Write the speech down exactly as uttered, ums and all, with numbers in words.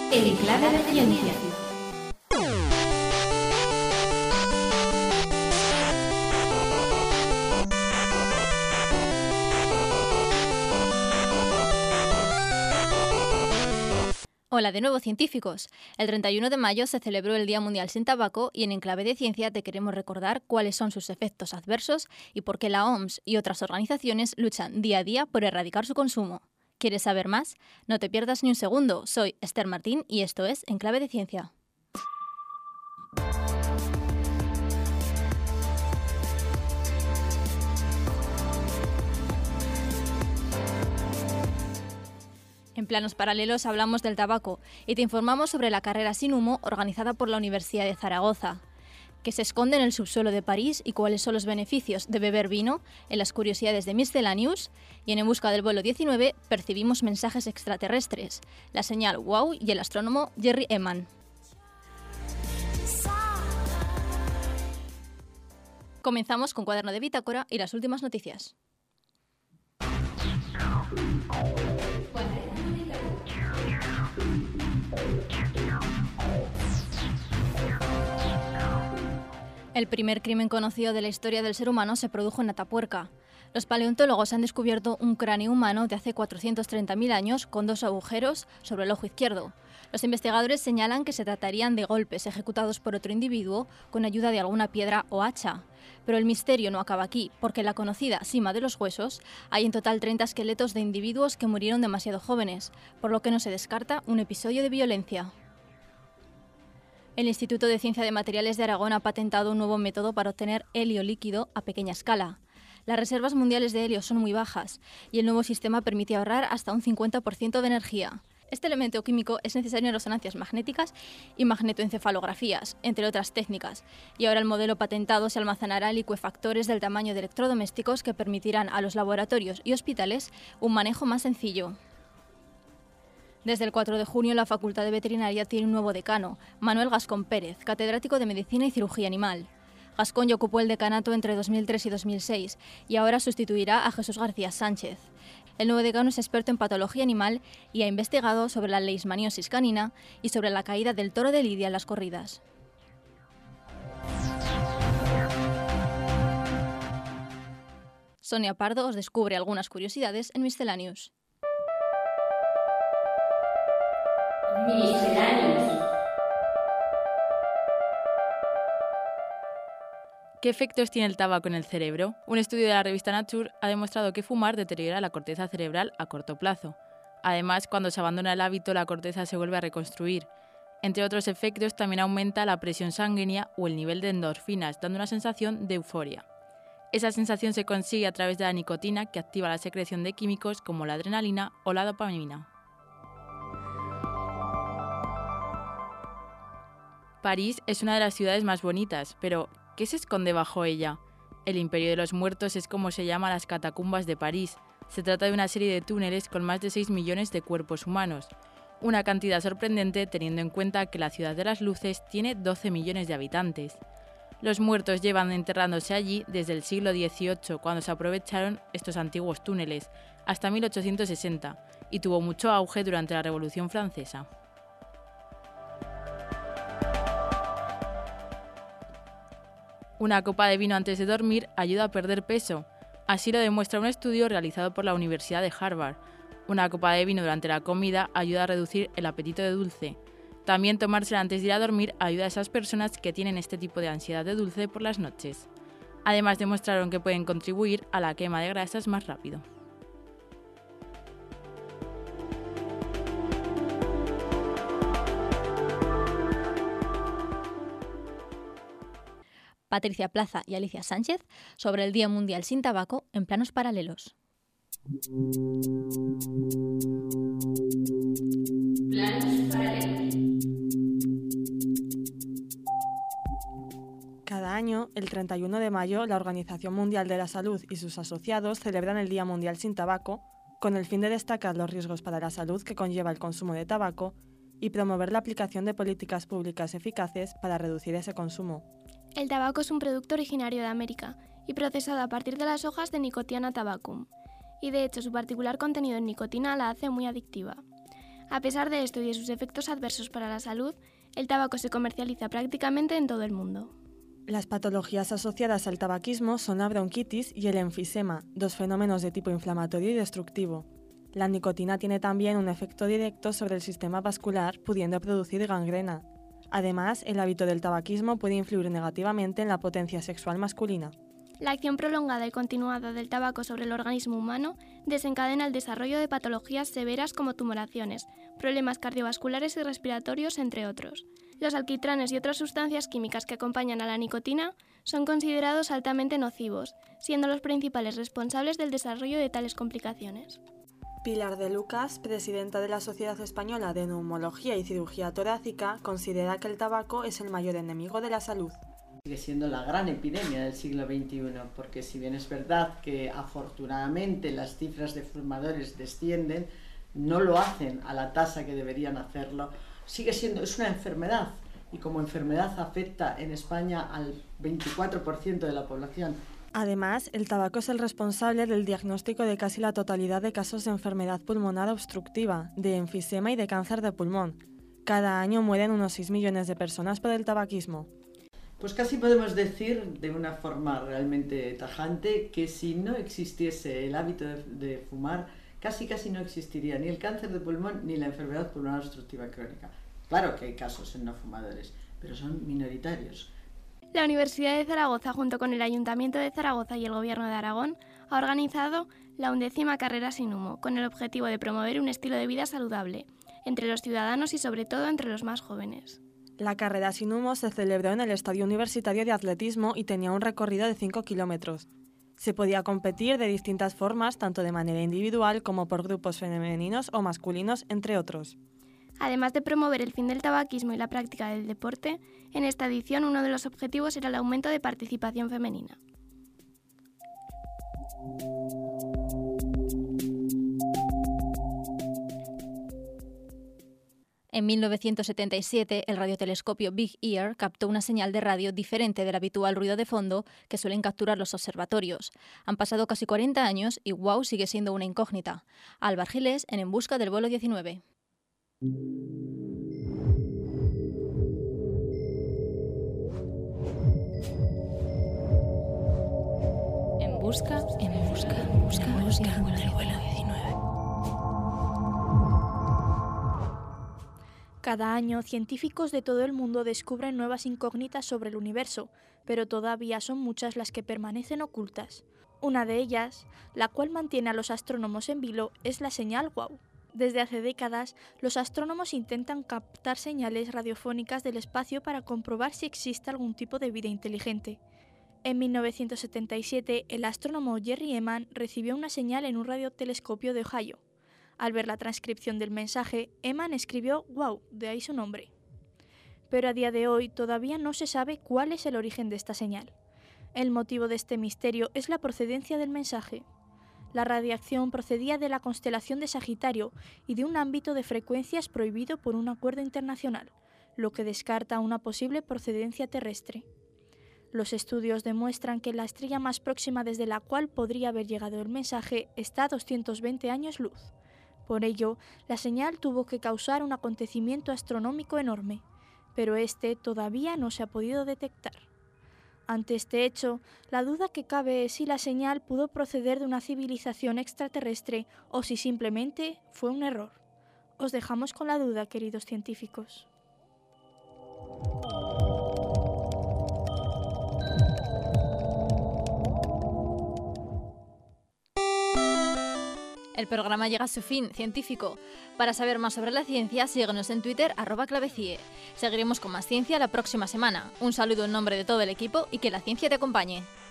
En Clave de Ciencia. Hola de nuevo, científicos. El treinta y uno de mayo se celebró el Día Mundial sin Tabaco y en Enclave de Ciencia te queremos recordar cuáles son sus efectos adversos y por qué la O M S y otras organizaciones luchan día a día por erradicar su consumo. ¿Quieres saber más? No te pierdas ni un segundo. Soy Esther Martín y esto es Enclave de Ciencia. En Planos Paralelos hablamos del tabaco y te informamos sobre la carrera sin humo organizada por la Universidad de Zaragoza, que se esconde en el subsuelo de París y cuáles son los beneficios de beber vino en las curiosidades de Miscellaneous, y en En busca del vuelo diecinueve percibimos mensajes extraterrestres, la señal WOW y el astrónomo Jerry Ehman. Comenzamos con Cuaderno de Bitácora y las últimas noticias. El primer crimen conocido de la historia del ser humano se produjo en Atapuerca. Los paleontólogos han descubierto un cráneo humano de hace cuatrocientos treinta mil años con dos agujeros sobre el ojo izquierdo. Los investigadores señalan que se tratarían de golpes ejecutados por otro individuo con ayuda de alguna piedra o hacha. Pero el misterio no acaba aquí, porque en la conocida Sima de los Huesos hay en total treinta esqueletos de individuos que murieron demasiado jóvenes, por lo que no se descarta un episodio de violencia. El Instituto de Ciencia de Materiales de Aragón ha patentado un nuevo método para obtener helio líquido a pequeña escala. Las reservas mundiales de helio son muy bajas y el nuevo sistema permite ahorrar hasta un cincuenta por ciento de energía. Este elemento químico es necesario en resonancias magnéticas y magnetoencefalografías, entre otras técnicas, y ahora el modelo patentado se almacenará en licuefactores del tamaño de electrodomésticos que permitirán a los laboratorios y hospitales un manejo más sencillo. Desde el cuatro de junio, la Facultad de Veterinaria tiene un nuevo decano, Manuel Gascón Pérez, catedrático de Medicina y Cirugía Animal. Gascón ya ocupó el decanato entre dos mil tres y dos mil seis y ahora sustituirá a Jesús García Sánchez. El nuevo decano es experto en patología animal y ha investigado sobre la leishmaniosis canina y sobre la caída del toro de Lidia en las corridas. Sonia Pardo os descubre algunas curiosidades en Miscellaneous. Miscellaneous. ¿Qué efectos tiene el tabaco en el cerebro? Un estudio de la revista Nature ha demostrado que fumar deteriora la corteza cerebral a corto plazo. Además, cuando se abandona el hábito, la corteza se vuelve a reconstruir. Entre otros efectos, también aumenta la presión sanguínea o el nivel de endorfinas, dando una sensación de euforia. Esa sensación se consigue a través de la nicotina, que activa la secreción de químicos como la adrenalina o la dopamina. París es una de las ciudades más bonitas, pero ¿qué se esconde bajo ella? El Imperio de los Muertos es como se llama las catacumbas de París. Se trata de una serie de túneles con más de seis millones de cuerpos humanos. Una cantidad sorprendente teniendo en cuenta que la Ciudad de las Luces tiene doce millones de habitantes. Los muertos llevan enterrándose allí desde el siglo dieciocho, cuando se aprovecharon estos antiguos túneles, hasta mil ochocientos sesenta, y tuvo mucho auge durante la Revolución Francesa. Una copa de vino antes de dormir ayuda a perder peso. Así lo demuestra un estudio realizado por la Universidad de Harvard. Una copa de vino durante la comida ayuda a reducir el apetito de dulce. También tomársela antes de ir a dormir ayuda a esas personas que tienen este tipo de ansiedad de dulce por las noches. Además, demostraron que pueden contribuir a la quema de grasas más rápido. Patricia Plaza y Alicia Sánchez sobre el Día Mundial sin Tabaco en Planos Paralelos. Planos paralelos. Cada año, el treinta y uno de mayo, la Organización Mundial de la Salud y sus asociados celebran el Día Mundial sin Tabaco con el fin de destacar los riesgos para la salud que conlleva el consumo de tabaco y promover la aplicación de políticas públicas eficaces para reducir ese consumo. El tabaco es un producto originario de América y procesado a partir de las hojas de Nicotiana tabacum, y de hecho su particular contenido en nicotina la hace muy adictiva. A pesar de esto y de sus efectos adversos para la salud, el tabaco se comercializa prácticamente en todo el mundo. Las patologías asociadas al tabaquismo son la bronquitis y el enfisema, dos fenómenos de tipo inflamatorio y destructivo. La nicotina tiene también un efecto directo sobre el sistema vascular, pudiendo producir gangrena. Además, el hábito del tabaquismo puede influir negativamente en la potencia sexual masculina. La acción prolongada y continuada del tabaco sobre el organismo humano desencadena el desarrollo de patologías severas como tumoraciones, problemas cardiovasculares y respiratorios, entre otros. Los alquitranes y otras sustancias químicas que acompañan a la nicotina son considerados altamente nocivos, siendo los principales responsables del desarrollo de tales complicaciones. Pilar de Lucas, presidenta de la Sociedad Española de Neumología y Cirugía Torácica, considera que el tabaco es el mayor enemigo de la salud. Sigue siendo la gran epidemia del siglo veintiuno, porque si bien es verdad que afortunadamente las cifras de fumadores descienden, no lo hacen a la tasa que deberían hacerlo. Sigue siendo, es una enfermedad, y como enfermedad afecta en España al veinticuatro por ciento de la población. Además, el tabaco es el responsable del diagnóstico de casi la totalidad de casos de enfermedad pulmonar obstructiva, de enfisema y de cáncer de pulmón. Cada año mueren unos seis millones de personas por el tabaquismo. Pues casi podemos decir de una forma realmente tajante que si no existiese el hábito de, de fumar, casi casi no existiría ni el cáncer de pulmón ni la enfermedad pulmonar obstructiva crónica. Claro que hay casos en no fumadores, pero son minoritarios. La Universidad de Zaragoza, junto con el Ayuntamiento de Zaragoza y el Gobierno de Aragón, ha organizado la undécima Carrera sin Humo, con el objetivo de promover un estilo de vida saludable entre los ciudadanos y sobre todo entre los más jóvenes. La carrera sin humo se celebró en el Estadio Universitario de Atletismo y tenía un recorrido de cinco kilómetros. Se podía competir de distintas formas, tanto de manera individual como por grupos femeninos o masculinos, entre otros. Además de promover el fin del tabaquismo y la práctica del deporte, en esta edición uno de los objetivos era el aumento de participación femenina. En mil novecientos setenta y siete, el radiotelescopio Big Ear captó una señal de radio diferente del habitual ruido de fondo que suelen capturar los observatorios. Han pasado casi cuarenta años y wow sigue siendo una incógnita. Alba Argilés en En busca del vuelo diecinueve. En busca, en busca, en busca, en busca del vuelo diecinueve. Cada año, científicos de todo el mundo descubren nuevas incógnitas sobre el universo, pero todavía son muchas las que permanecen ocultas. Una de ellas, la cual mantiene a los astrónomos en vilo, es la señal wow. Desde hace décadas, los astrónomos intentan captar señales radiofónicas del espacio para comprobar si existe algún tipo de vida inteligente. En mil novecientos setenta y siete, el astrónomo Jerry Eman recibió una señal en un radiotelescopio de Ohio. Al ver la transcripción del mensaje, Eman escribió «wow», de ahí su nombre. Pero a día de hoy todavía no se sabe cuál es el origen de esta señal. El motivo de este misterio es la procedencia del mensaje. La radiación procedía de la constelación de Sagitario y de un ámbito de frecuencias prohibido por un acuerdo internacional, lo que descarta una posible procedencia terrestre. Los estudios demuestran que la estrella más próxima desde la cual podría haber llegado el mensaje está a doscientos veinte años luz. Por ello, la señal tuvo que causar un acontecimiento astronómico enorme, pero este todavía no se ha podido detectar. Ante este hecho, la duda que cabe es si la señal pudo proceder de una civilización extraterrestre o si simplemente fue un error. Os dejamos con la duda, queridos científicos. El programa llega a su fin, científico. Para saber más sobre la ciencia, síguenos en Twitter, arroba clavecie. Seguiremos con más ciencia la próxima semana. Un saludo en nombre de todo el equipo y que la ciencia te acompañe.